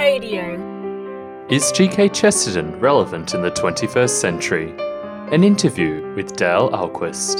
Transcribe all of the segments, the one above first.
Radio. Is G.K. Chesterton relevant in the 21st century? An interview with Dale Ahlquist.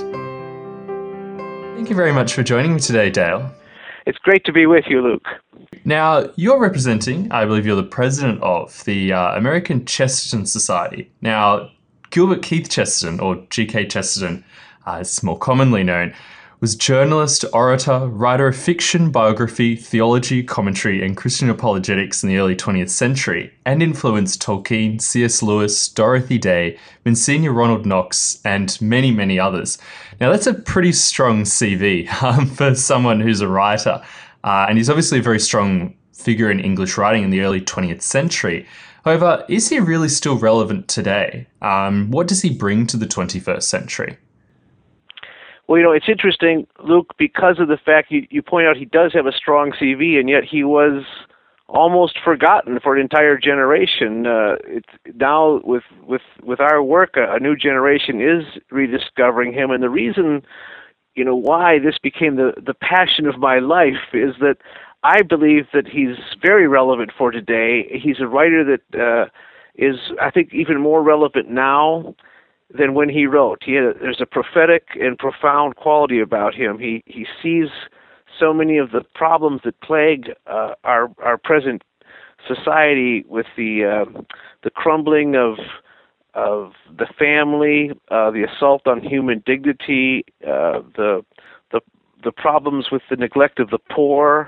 Thank you very much for joining me today, Dale. It's great to be with you, Luke. Now, you're representing, I believe you're the president of, the American Chesterton Society. Now, Gilbert Keith Chesterton, or G.K. Chesterton, as more commonly known, was journalist, orator, writer of fiction, biography, theology, commentary, and Christian apologetics in the early 20th century, and influenced Tolkien, C.S. Lewis, Dorothy Day, Monsignor Ronald Knox, and many, many others. Now, that's a pretty strong CV for someone who's a writer, and he's obviously a very strong figure in English writing in the early 20th century. However, is he really still relevant today? What does he bring to the 21st century? Well, it's interesting, Luke, because of the fact you point out he does have a strong CV, and yet he was almost forgotten for an entire generation. It's now with our work, a new generation is rediscovering him, and the reason, why this became the passion of my life is that I believe that he's very relevant for today. He's a writer that is, I think, even more relevant now than when he wrote. There's a prophetic and profound quality about him. He sees so many of the problems that plague our present society, with the crumbling of the family, the assault on human dignity, the problems with the neglect of the poor,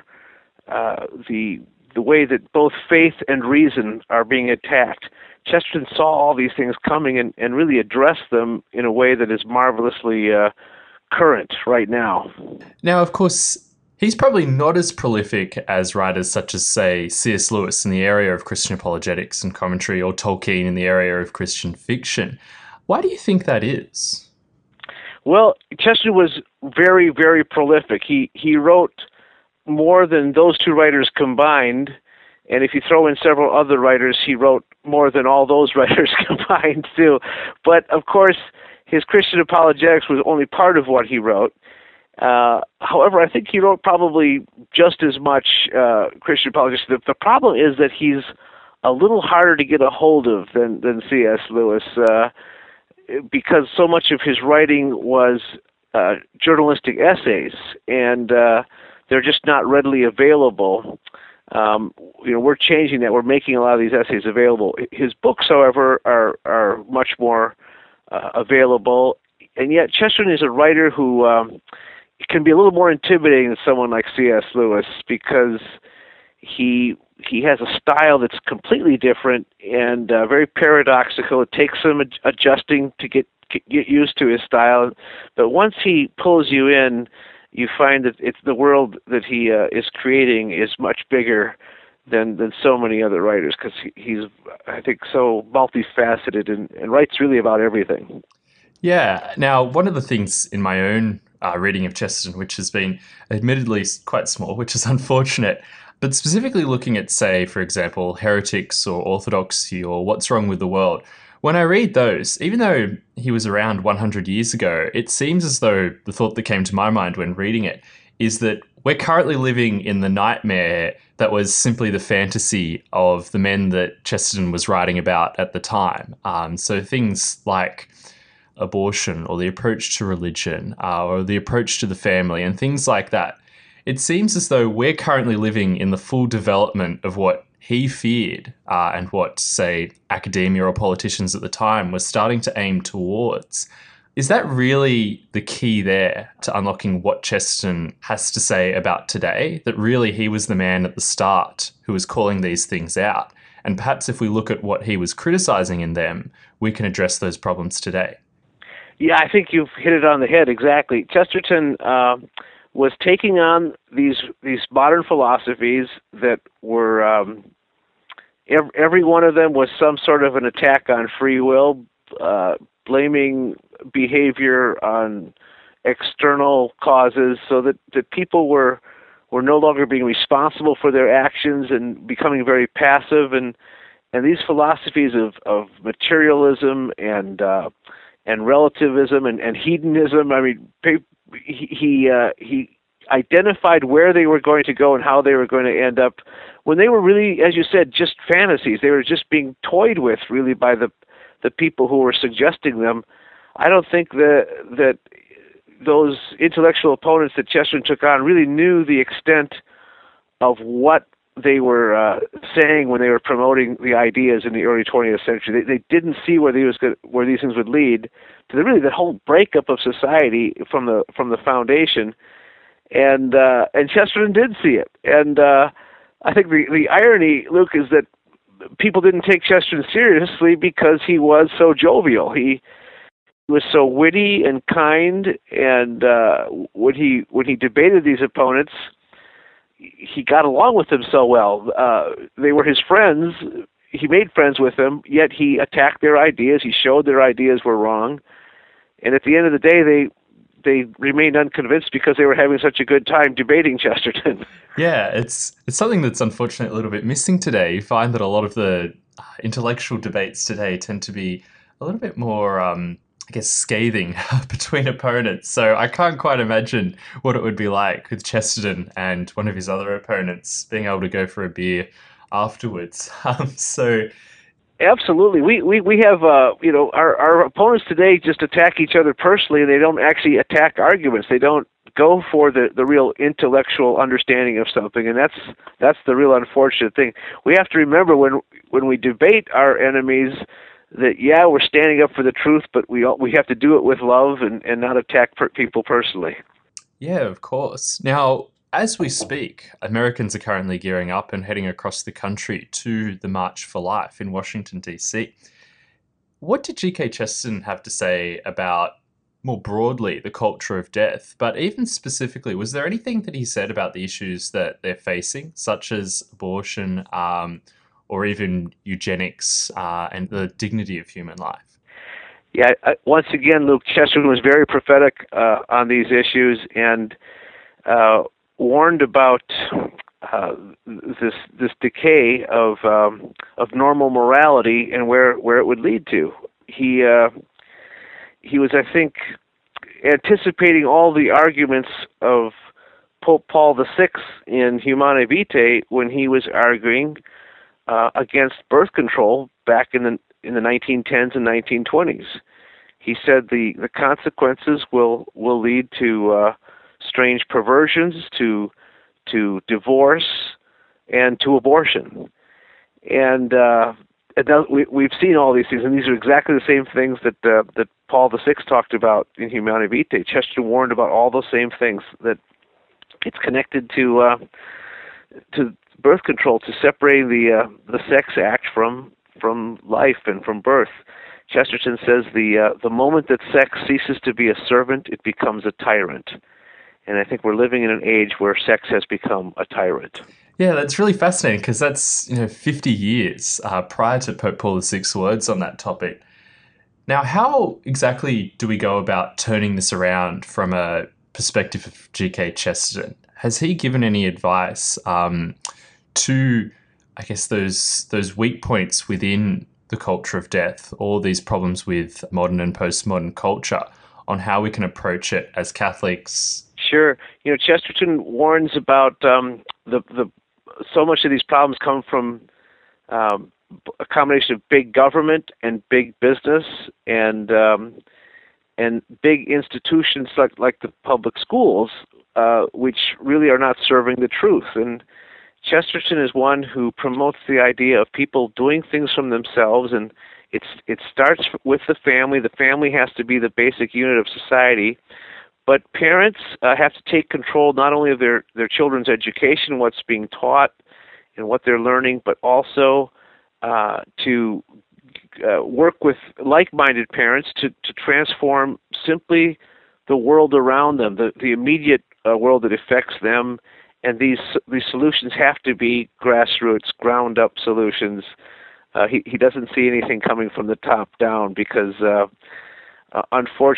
the way that both faith and reason are being attacked. Chesterton saw all these things coming and really addressed them in a way that is marvelously current right now. Now, of course, he's probably not as prolific as writers such as, say, C.S. Lewis in the area of Christian apologetics and commentary, or Tolkien in the area of Christian fiction. Why do you think that is? Well, Chesterton was very, very prolific. He wrote more than those two writers combined, and if you throw in several other writers, he wrote more than all those writers combined too. But of course, his Christian apologetics was only part of what he wrote. However, I think he wrote probably just as much Christian apologetics. The problem is that he's a little harder to get a hold of than C.S. Lewis, because so much of his writing was journalistic essays, and they're just not readily available. We're changing that. We're making a lot of these essays available. His books, however, are much more available. And yet Chesterton is a writer who can be a little more intimidating than someone like C.S. Lewis, because he has a style that's completely different and very paradoxical. It takes some adjusting to get used to his style. But once he pulls you in, you find that it's the world that he is creating is much bigger than so many other writers, because he's, I think, so multifaceted and writes really about everything. Yeah. Now, one of the things in my own reading of Chesterton, which has been admittedly quite small, which is unfortunate, but specifically looking at, say, for example, Heretics or Orthodoxy or What's Wrong with the World, when I read those, even though he was around 100 years ago, it seems as though the thought that came to my mind when reading it is that we're currently living in the nightmare that was simply the fantasy of the men that Chesterton was writing about at the time. So things like abortion, or the approach to religion, or the approach to the family, and things like that. It seems as though we're currently living in the full development of what he feared, and what, say, academia or politicians at the time were starting to aim towards. Is that really the key there to unlocking what Chesterton has to say about today? That really he was the man at the start who was calling these things out? And perhaps if we look at what he was criticizing in them, we can address those problems today. Yeah, I think you've hit it on the head, exactly. Chesterton was taking on these modern philosophies that were, every one of them was some sort of an attack on free will, blaming behavior on external causes, so that people were no longer being responsible for their actions and becoming very passive. And these philosophies of materialism and relativism and hedonism, I mean, he identified where they were going to go and how they were going to end up, when they were really, as you said, just fantasies. They were just being toyed with, really, by the people who were suggesting them. I don't think that those intellectual opponents that Chesterton took on really knew the extent of what they were saying when they were promoting the ideas in the early 20th century. They didn't see where these things would lead to the whole breakup of society from the foundation. And Chesterton did see it. And I think the irony, Luke, is that people didn't take Chesterton seriously because he was so jovial. He was so witty and kind, and when he debated these opponents, he got along with them so well. They were his friends. He made friends with them, yet he attacked their ideas. He showed their ideas were wrong. And at the end of the day, they remained unconvinced because they were having such a good time debating Chesterton. Yeah, it's something that's unfortunately a little bit missing today. You find that a lot of the intellectual debates today tend to be a little bit more, I guess, scathing between opponents. So I can't quite imagine what it would be like with Chesterton and one of his other opponents being able to go for a beer afterwards. So Absolutely. We have, our opponents today just attack each other personally, and they don't actually attack arguments. They don't go for the real intellectual understanding of something, and that's the real unfortunate thing. We have to remember when we debate our enemies that, yeah, we're standing up for the truth, but we have to do it with love and not attack people personally. yeah, of course. Now, as we speak, Americans are currently gearing up and heading across the country to the March for Life in Washington, D.C. What did G.K. Chesterton have to say about, more broadly, the culture of death? But even specifically, was there anything that he said about the issues that they're facing, such as abortion or even eugenics and the dignity of human life? Yeah, once again, Luke, Chesterton was very prophetic on these issues and warned about this decay of normal morality and where it would lead to. He was, I think, anticipating all the arguments of Pope Paul VI in Humanae Vitae when he was arguing against birth control back in the 1910s and 1920s. He said the consequences will lead to strange perversions, to divorce, and to abortion. And we've seen all these things, and these are exactly the same things that Paul VI talked about in Humanae Vitae. Chesterton warned about all those same things, that it's connected to birth control, to separating the sex act from life and from birth. Chesterton says the moment that sex ceases to be a servant, it becomes a tyrant. And I think we're living in an age where sex has become a tyrant. Yeah, that's really fascinating because that's 50 years prior to Pope Paul VI's words on that topic. Now, how exactly do we go about turning this around from a perspective of G.K. Chesterton? Has he given any advice to, I guess, those weak points within the culture of death, all these problems with modern and postmodern culture, on how we can approach it as Catholics? Sure. Chesterton warns about so much of these problems come from a combination of big government and big business and big institutions like the public schools, which really are not serving the truth. And Chesterton is one who promotes the idea of people doing things from themselves, and it starts with the family. The family has to be the basic unit of society. But parents have to take control not only of their children's education, what's being taught and what they're learning, but also to work with like-minded parents to transform simply the world around them, the immediate world that affects them. And these solutions have to be grassroots, ground-up solutions. He doesn't see anything coming from the top down because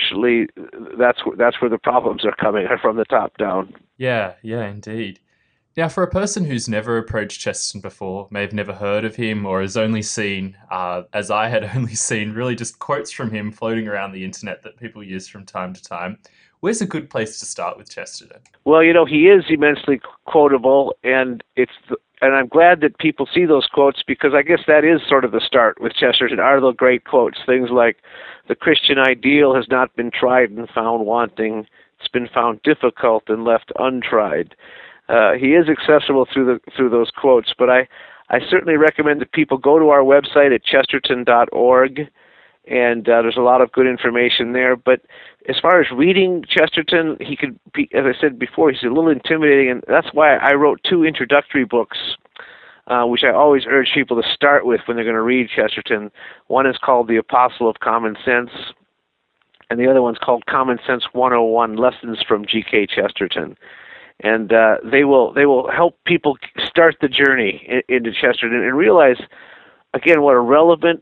unfortunately, that's where the problems are coming, are from the top down. Yeah, indeed. Now, for a person who's never approached Chesterton before, may have never heard of him, or has only seen, as I had only seen, really just quotes from him floating around the internet that people use from time to time, where's a good place to start with Chesterton? Well, he is immensely quotable, and I'm glad that people see those quotes, because I guess that is sort of the start with Chesterton, are the great quotes. Things like, "The Christian ideal has not been tried and found wanting. It's been found difficult and left untried." He is accessible through those quotes, but I certainly recommend that people go to our website at chesterton.org, and there's a lot of good information there. But as far as reading Chesterton, he could be, as I said before, he's a little intimidating, and that's why I wrote 2 introductory books, which I always urge people to start with when they're going to read Chesterton. One is called The Apostle of Common Sense, and the other one's called Common Sense 101, Lessons from G.K. Chesterton. And they will help people start the journey into Chesterton and realize, again, what a relevant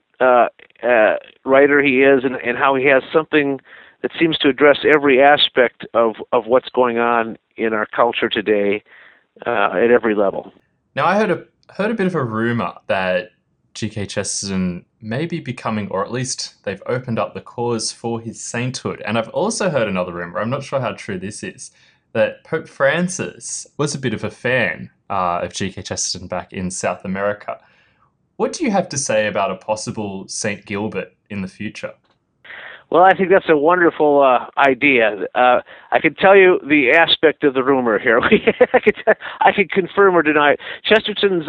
writer he is, and how he has something that seems to address every aspect of what's going on in our culture today at every level. Now, I heard a bit of a rumor that G.K. Chesterton may be becoming, or at least they've opened up the cause for his sainthood. And I've also heard another rumor, I'm not sure how true this is, that Pope Francis was a bit of a fan of G.K. Chesterton back in South America. What do you have to say about a possible St. Gilbert in the future? Well, I think that's a wonderful idea. I can tell you the aspect of the rumor here. I can confirm or deny. Chesterton's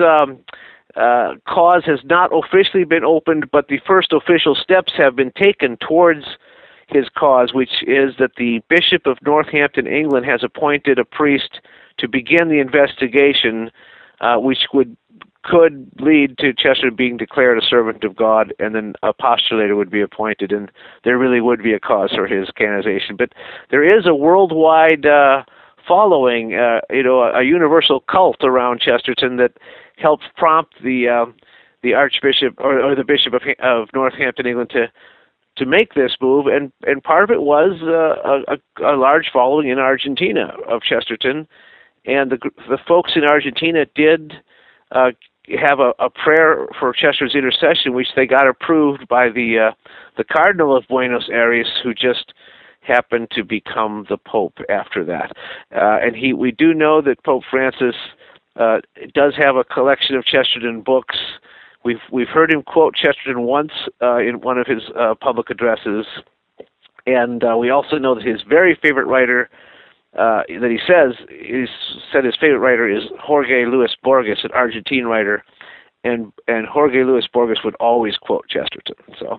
cause has not officially been opened, but the first official steps have been taken towards his cause, which is that the Bishop of Northampton, England, has appointed a priest to begin the investigation, which could lead to Chesterton being declared a servant of God, and then a postulator would be appointed, and there really would be a cause for his canonization. But there is a worldwide following, a universal cult around Chesterton that helped prompt the Archbishop or the Bishop of Northampton, England, to make this move, and part of it was a large following in Argentina of Chesterton, and the folks in Argentina did have a prayer for Chesterton's intercession, which they got approved by the Cardinal of Buenos Aires, who just happened to become the Pope after that. And we do know that Pope Francis does have a collection of Chesterton books. We've heard him quote Chesterton once in one of his public addresses, and we also know that his very favorite writer, that he said his favorite writer is Jorge Luis Borges, an Argentine writer, and Jorge Luis Borges would always quote Chesterton. So.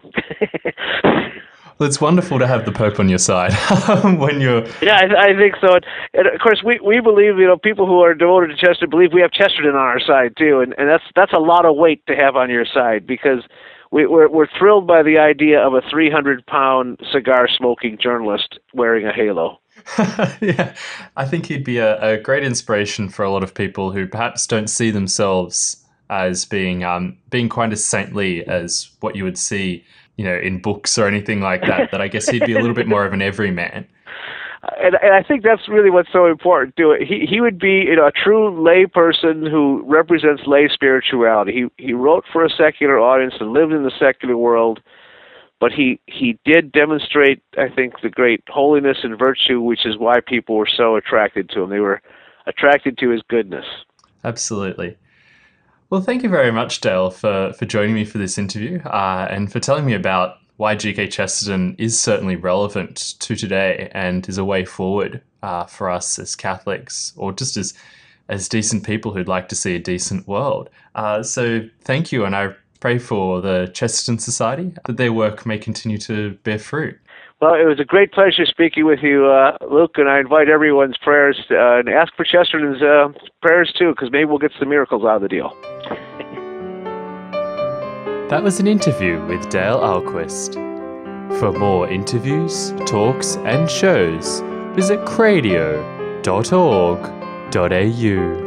Well, it's wonderful to have the Pope on your side when you're... Yeah, I think so. And of course, we believe, people who are devoted to Chesterton believe we have Chesterton on our side too, and that's a lot of weight to have on your side, because we're thrilled by the idea of a 300-pound cigar-smoking journalist wearing a halo. Yeah, I think he'd be a great inspiration for a lot of people who perhaps don't see themselves as being quite as saintly as what you would see in books or anything like that, that I guess he'd be a little bit more of an everyman. And I think that's really what's so important to it. He would be a true lay person who represents lay spirituality. He wrote for a secular audience and lived in the secular world, but he did demonstrate, I think, the great holiness and virtue, which is why people were so attracted to him. They were attracted to his goodness. Absolutely. Well, thank you very much, Dale, for joining me for this interview and for telling me about why G.K. Chesterton is certainly relevant to today and is a way forward for us as Catholics, or just as decent people who'd like to see a decent world. So thank you, and I pray for the Chesterton Society that their work may continue to bear fruit. Well, it was a great pleasure speaking with you, Luke, and I invite everyone's prayers and ask for Chesterton's prayers too, because maybe we'll get some miracles out of the deal. That was an interview with Dale Ahlquist. For more interviews, talks, and shows, visit cradio.org.au.